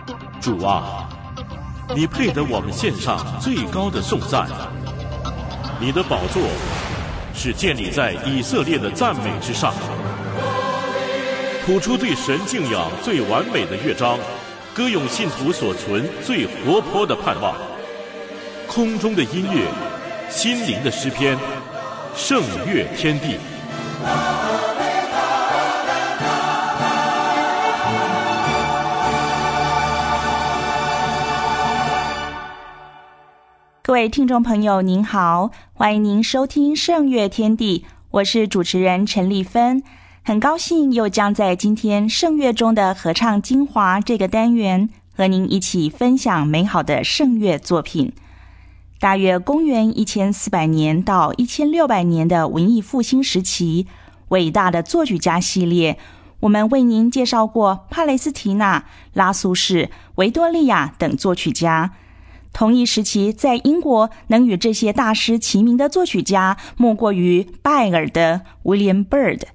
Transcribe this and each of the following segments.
主啊，你配得我们献上最高的颂赞。你的宝座是建立在以色列的赞美之上，谱出对神敬仰最完美的乐章，歌咏信徒所存最活泼的盼望。空中的音乐，心灵的诗篇，圣乐天地。 各位听众朋友您好，欢迎您收听圣乐天地，我是主持人陈丽芬。很高兴又将在今天圣乐中的合唱精华这个单元和您一起分享美好的圣乐作品。大约公元1400年到1600年的文艺复兴时期，伟大的作曲家系列，我们为您介绍过帕雷斯提纳、拉苏士、维多利亚等作曲家。同一时期，在英国能与这些大师齐名的作曲家，莫过于拜尔德 William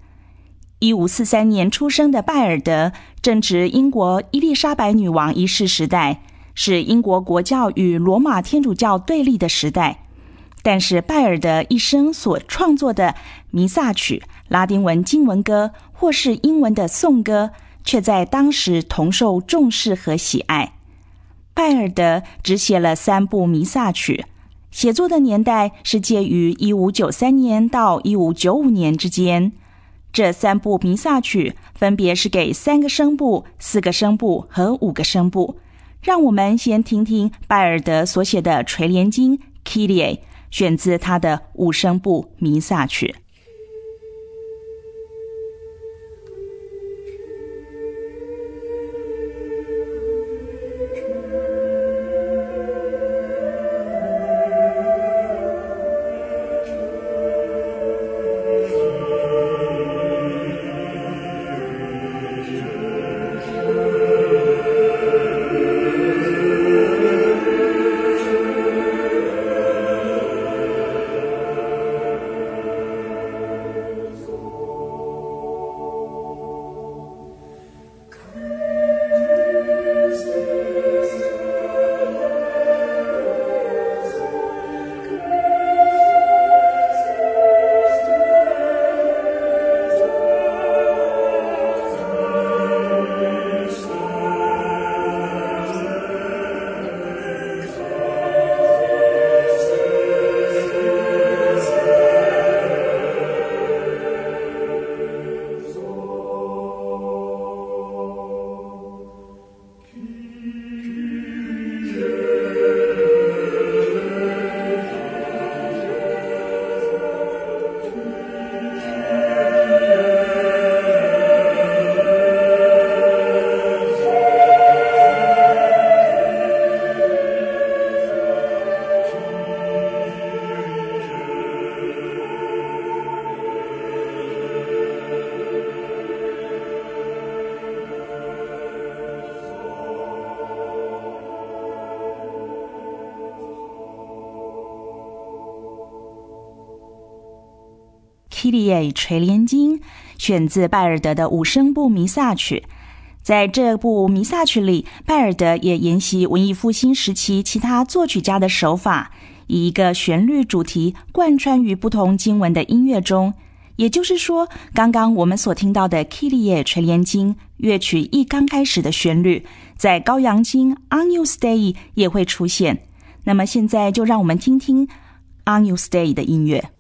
Byrd。1543年出生的拜尔德，正值英国伊丽莎白女王一世时代，是英国国教与罗马天主教对立的时代。但是拜尔德一生所创作的弥撒曲、拉丁文经文歌或是英文的颂歌，却在当时同受重视和喜爱。拜尔德只写了3部弥撒曲，写作的年代是介于1593年到1595年之间。这3部弥撒曲分别是给3个声部、4个声部和5个声部。让我们先听听拜尔德所写的垂帘经 Kyrie， 选自他的5声部弥撒曲。Kyrie 垂帘经选自拜尔德的5声部弥撒曲。在这部弥撒曲里，拜尔德也沿袭文艺复兴时期其他作曲家的手法，以一个旋律主题贯穿于不同经文的音乐中。也就是说，刚刚我们所听到的 Kyrie 垂帘经乐曲一刚开始的旋律，在羔羊经 Agnus Dei 也会出现。那么现在就让我们听听 Agnus Dei 的音乐。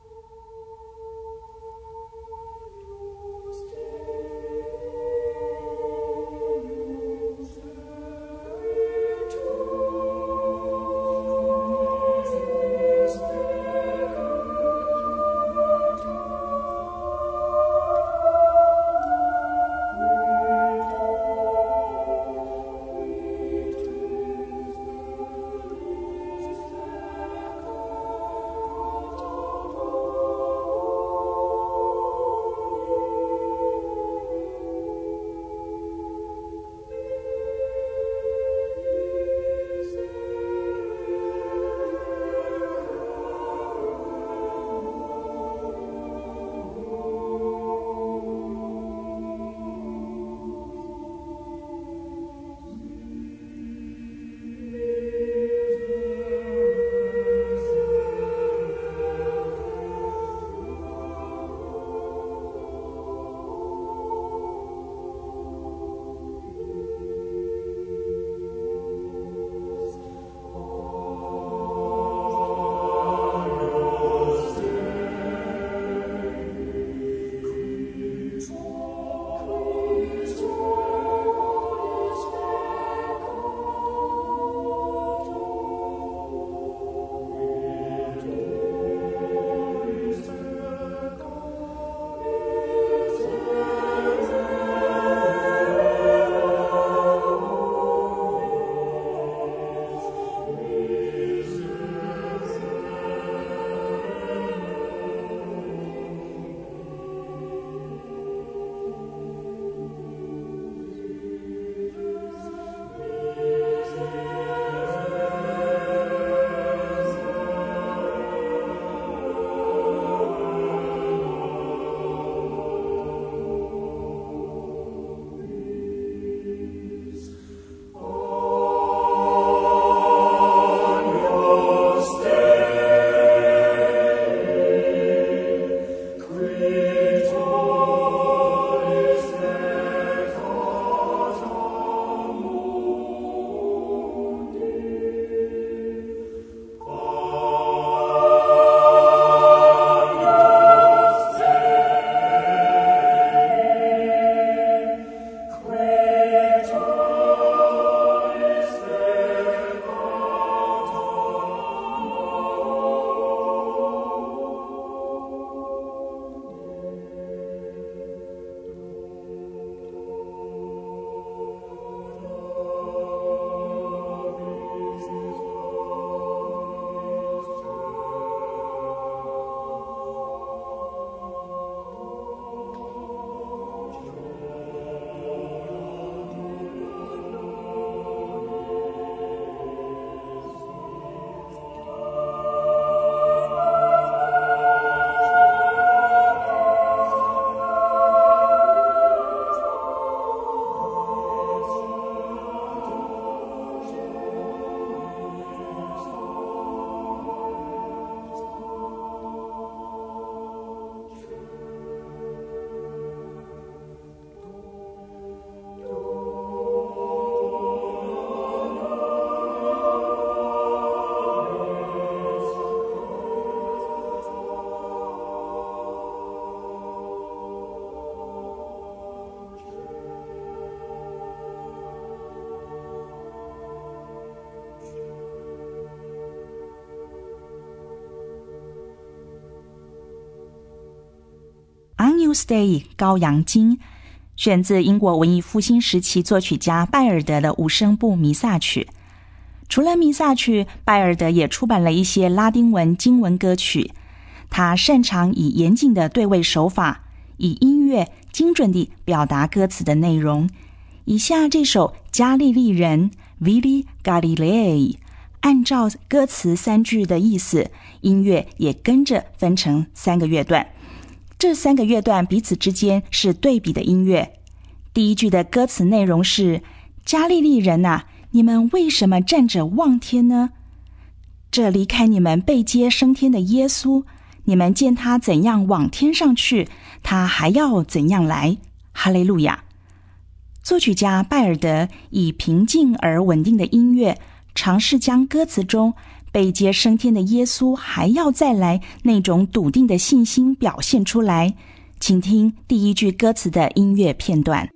Tuesday 羔羊经，选自英国文艺复兴时期作曲家拜尔德的五声部弥撒曲。除了弥撒曲，拜尔德也出版了一些拉丁文经文歌曲。他擅长以严谨的对位手法，以音乐精准地表达歌词的内容。以下这首加利利人 Vidi Galilei， 按照歌词3句的意思，音乐也跟着分成3个乐段。这3个乐段彼此之间是对比的音乐。第一句的歌词内容是：加利利人啊，你们为什么站着望天呢？这离开你们被接升天的耶稣，你们见他怎样往天上去，他还要怎样来。哈利路亚！作曲家拜尔德以平静而稳定的音乐，尝试将歌词中被接升天的耶稣还要再来那种笃定的信心表现出来。请听第一句歌词的音乐片段。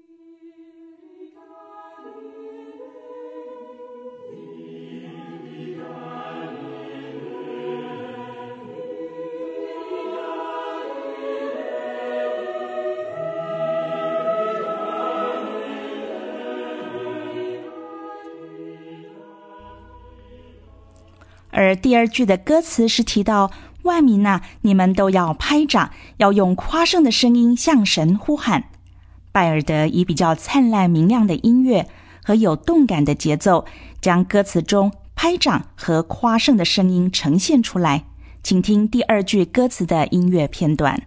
而第2句的歌词是提到万民啊，你们都要拍掌，要用夸胜的声音向神呼喊。拜尔德以比较灿烂明亮的音乐和有动感的节奏，将歌词中拍掌和夸胜的声音呈现出来。请听第2句歌词的音乐片段。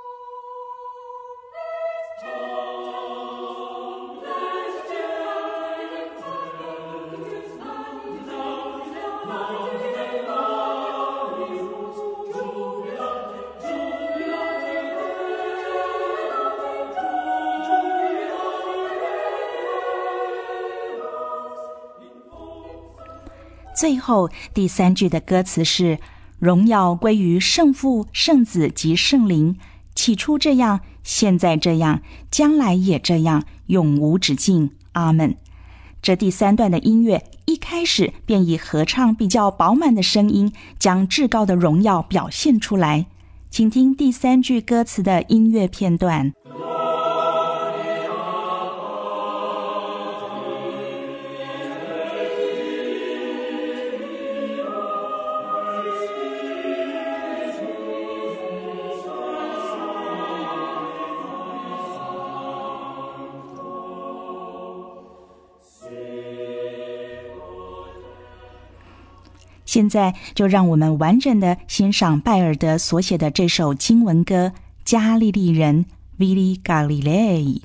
最后第3句的歌词是：荣耀归于圣父、圣子及圣灵，起初这样，现在这样，将来也这样，永无止境。阿们。这第3段的音乐一开始便以合唱比较饱满的声音，将至高的荣耀表现出来。请听第3句歌词的音乐片段。现在就让我们完整的欣赏拜尔德所写的这首经文歌《加利利人》Vidi Galilei。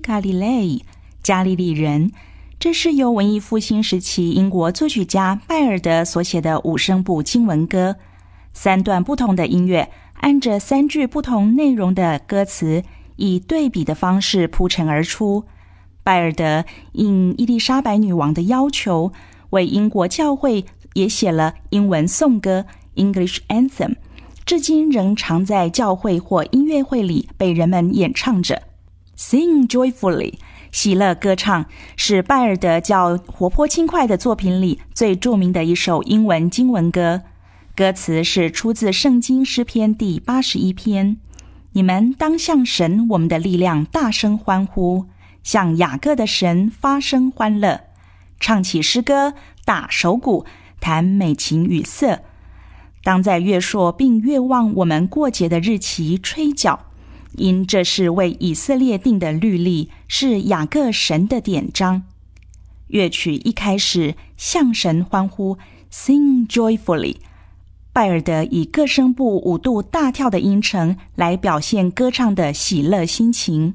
Galilei 加利利人，这是由文艺复兴时期英国作曲家拜尔德所写的5声部经文歌，3段不同的音乐，按着3句不同内容的歌词，以对比的方式铺陈而出。拜尔德应伊丽莎白女王的要求，为英国教会也写了英文颂歌 English Anthem， 至今仍常在教会或音乐会里被人们演唱着。Sing joyfully， 喜乐歌唱，是拜尔德较活泼轻快的作品里最著名的一首英文经文歌。歌词是出自圣经诗篇第81篇，你们当向神我们的力量大声欢呼，向雅各的神发声欢乐，唱起诗歌，打手鼓，弹美琴与瑟，当在月朔并月望我们过节的日期吹角，因这是为以色列定的律例，是雅各神的典章。乐曲一开始向神欢呼 Sing joyfully， 拜尔德以各声部5度大跳的音程来表现歌唱的喜乐心情。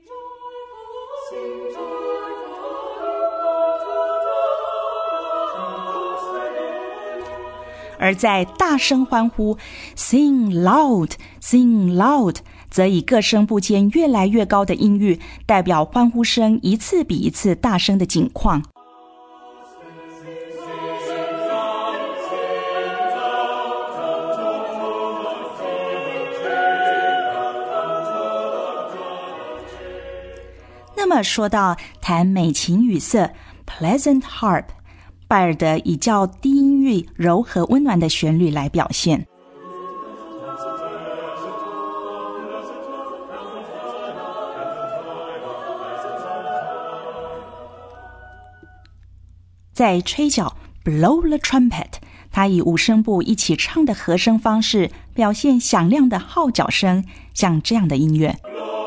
而在大声欢呼 Sing loud Sing loud， 则以各声部间越来越高的音域，代表欢呼声一次比一次大声的景况。那么说到弹美琴与瑟 Pleasant harp，拜尔德以较低音域柔和温暖的旋律来表现。在吹角 Blow the trumpet， 他以5声部一起唱的和声方式表现响亮的号角声，像这样的音乐。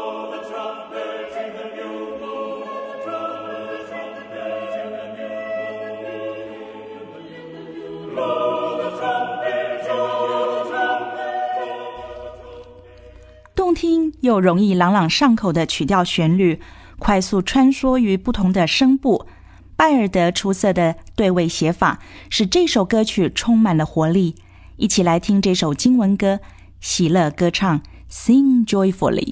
动听又容易朗朗上口的曲调旋律，快速穿梭于不同的声部。拜尔德出色的对位写法，使这首歌曲充满了活力。一起来听这首经文歌，喜乐歌唱 Sing joyfully。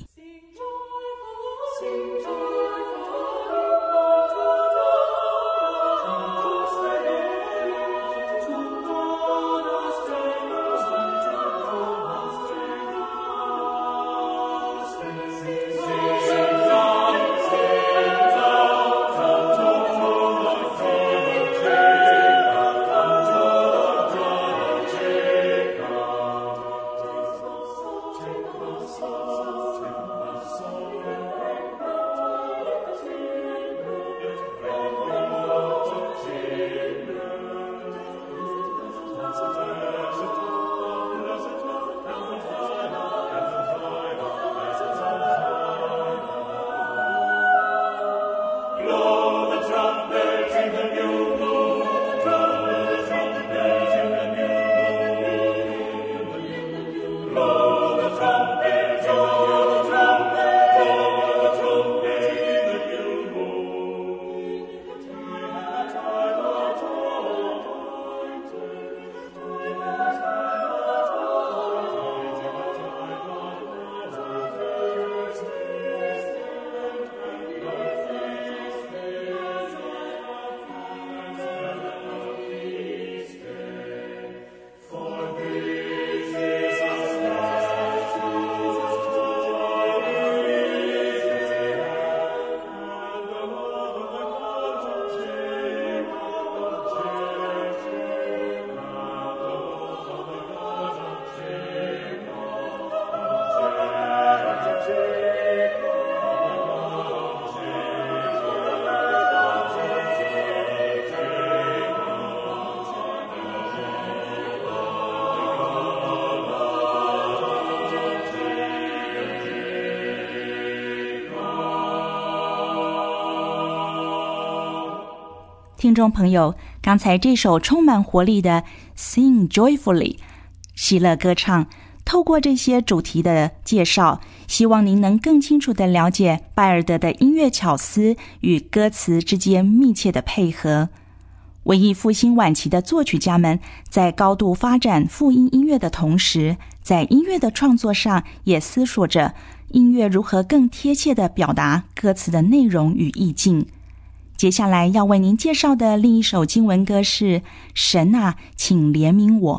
听众朋友，刚才这首充满活力的 Sing Joyfully 喜乐歌唱，透过这些主题的介绍， 希望您能更清楚地了解拜尔德的音乐巧思与歌词之间密切的配合。文艺复兴晚期的作曲家们在高度发展复音音乐的同时，在音乐的创作上也思索着音乐如何更贴切地表达歌词的内容与意境。接下来要为您介绍的另一首经文歌是神啊，请怜悯我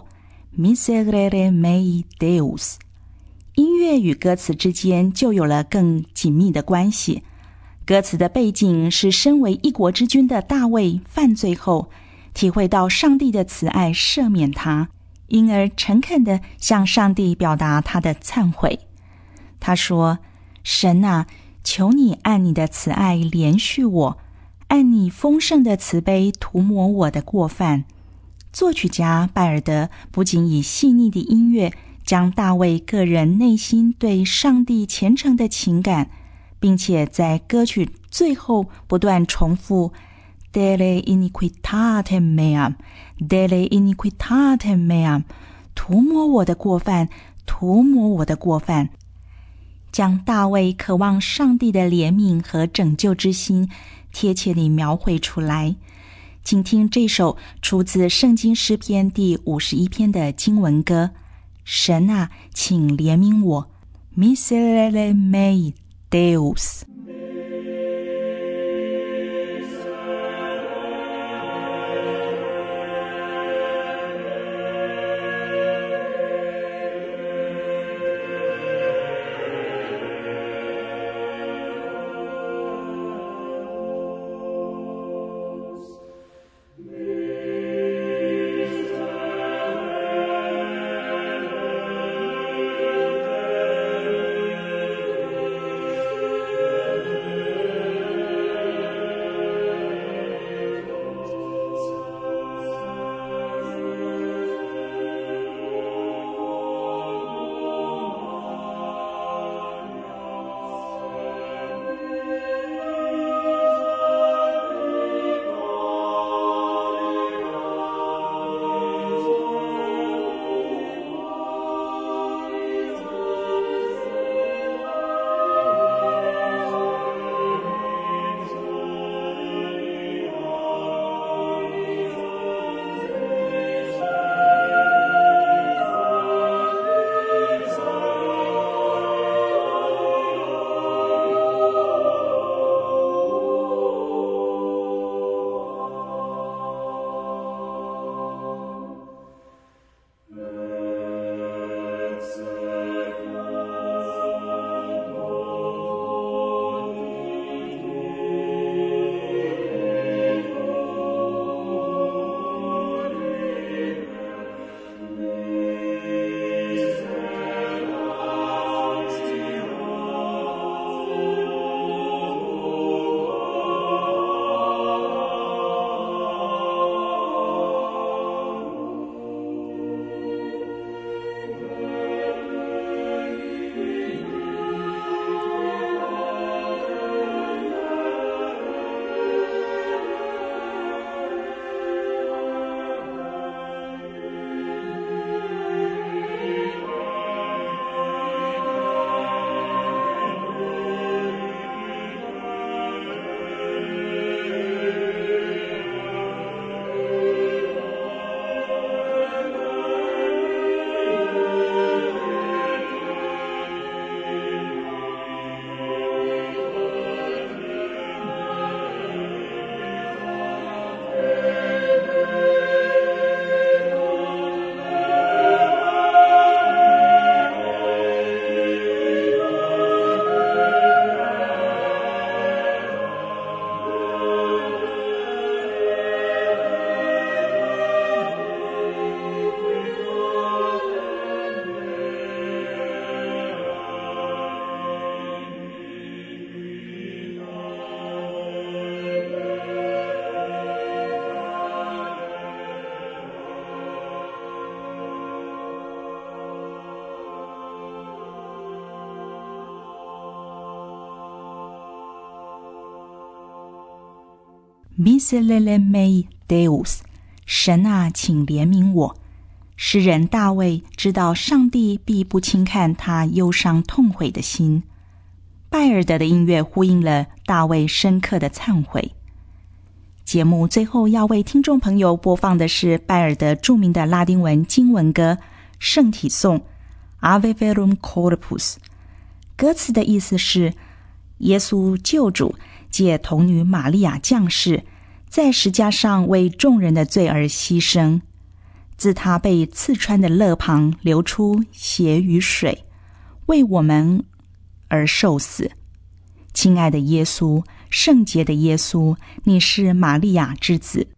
Miserere mei Deus。 音乐与歌词之间就有了更紧密的关系。歌词的背景是身为一国之君的大卫犯罪后，体会到上帝的慈爱赦免他，因而诚恳地向上帝表达他的忏悔。他说，神啊，求你按你的慈爱怜恤我，按你丰盛的慈悲涂抹我的过犯。作曲家拜尔德不仅以细腻的音乐将大卫个人内心对上帝虔诚的情感，并且在歌曲最后不断重复 Dele iniquitatem meam Dele iniquitatem meam 涂抹我的过犯，涂抹我的过犯，将大卫渴望上帝的怜悯和拯救之心贴切地描绘出来。请听这首出自圣经诗篇第51篇的经文歌，神啊，请怜悯我 Miserere mei Deus。Miserere mei Deus， 神啊，请怜悯我。 诗人大卫知道上帝必不轻看他忧伤痛悔的心。拜尔德的音乐呼应了大卫深刻的忏悔。节目最后要为听众朋友播放的是拜尔德著名的拉丁文经文歌《圣体颂》 Ave Verum Corpus。 歌词的意思是，耶稣救主借童女玛利亚降世，在石架上为众人的罪而牺牲，自他被刺穿的肋旁流出血与水，为我们而受死。亲爱的耶稣，圣洁的耶稣，你是玛利亚之子。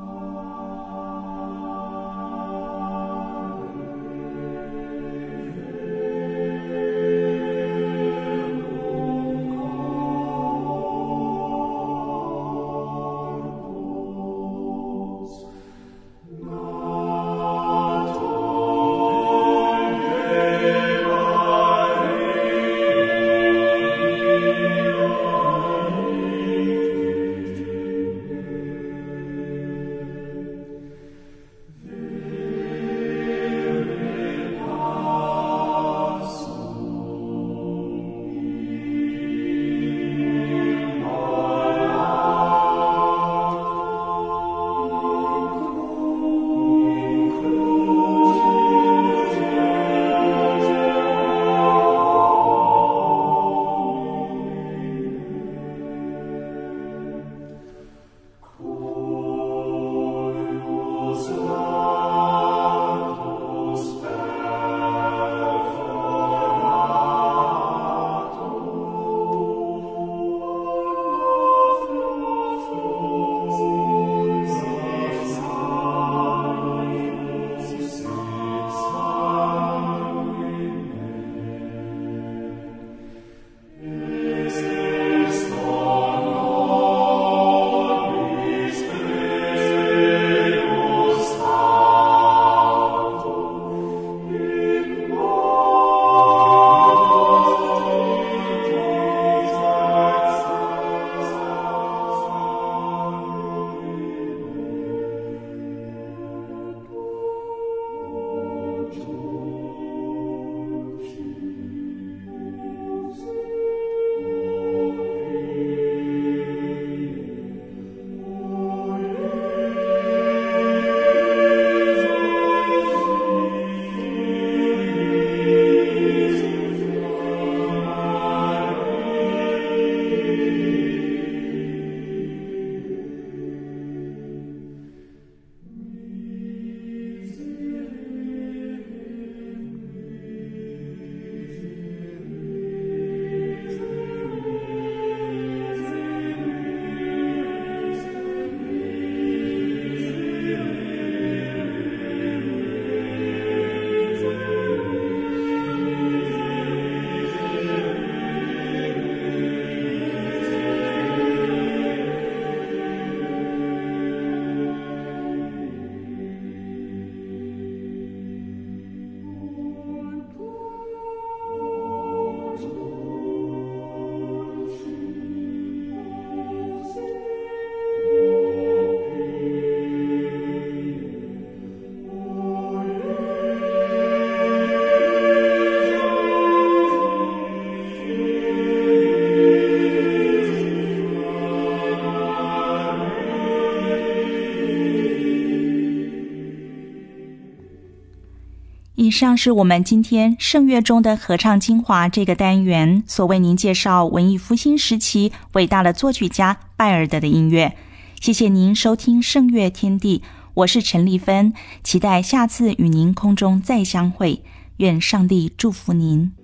以上是我们今天圣乐中的合唱精华这个单元所为您介绍文艺复兴时期伟大的作曲家拜尔德的音乐。谢谢您收听圣乐天地，我是陈丽芬，期待下次与您空中再相会，愿上帝祝福您。